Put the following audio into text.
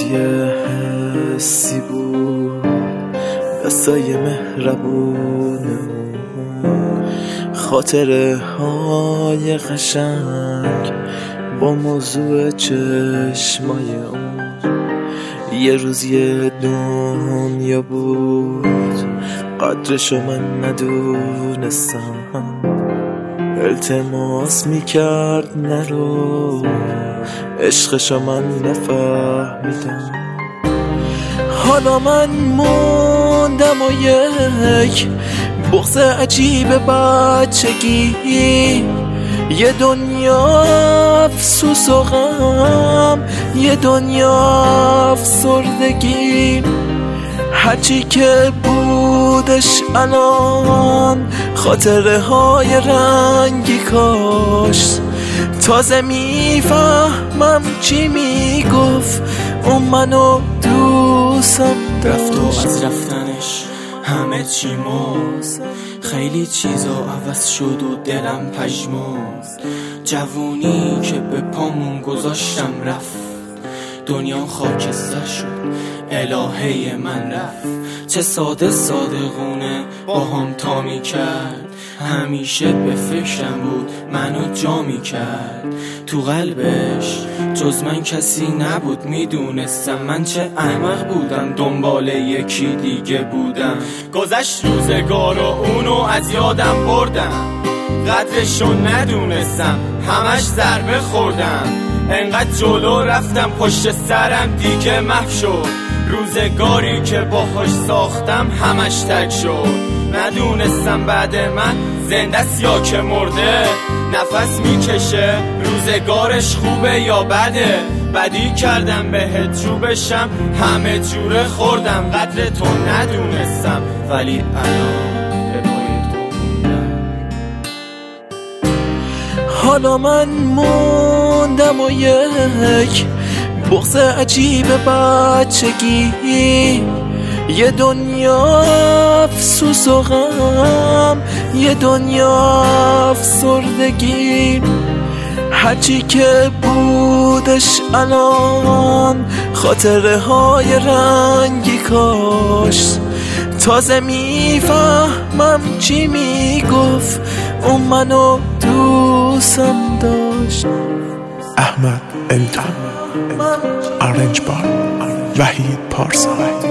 یه حسی بود دستای مهربونه، خاطره های قشنگ با موضوع چشمای اون. یه روز یه دنیا بود قدرشو من ندونستم، التماس میکرد نرو، عشقشو من نفهمیدم. حالا من موندم و یک بغض عجیب بچگی، یه دنیا افسوس و غم، یه دنیا افسردگی. هرچی که بودش الان خاطره های رنگی کاشت. تازه میفهمم چی میگفت اون منو دوستم رفت و از رفتنش همه چی مرد، خیلی چیزا عوض شد و دلم پژمرد. جوونی که به پامون گذاشتم رفت، دنیا خاکستر شد، الهه من رفت. چه ساده صادقونه با هم تا می کرد، همیشه به فکرم بود منو جا می کرد. تو قلبش جز من کسی نبود، میدونستم من چه احمق بودم، دنبال یکی دیگه بودم. گذشت روزگار و اونو از یادم بردم، قدرشو ندونستم، همش ضربه خوردم. انقدر جلو رفتم پشت سرم دیگه محو شد، روزگاری که باهاش ساختم همش تک شد. ندونستم بعد من زنده ست یا که مرده، نفس میکشه روزگارش خوبه یا بده. بدی کردم بهت جو بشم، همه جوره خوردم، قدر تو ندونستم ولی الان به پای تو موندم. حالا من موندم و یک بغض عجیب بچگی، یه دنیا افسوس و غم، یه دنیا افسردگی. هرچی که بودش الان خاطره های رنگی کاشت. تازه میفهمم چی میگفت اون منو دوستم داشت. احمد التان، آرنج بار، وحید پارسا.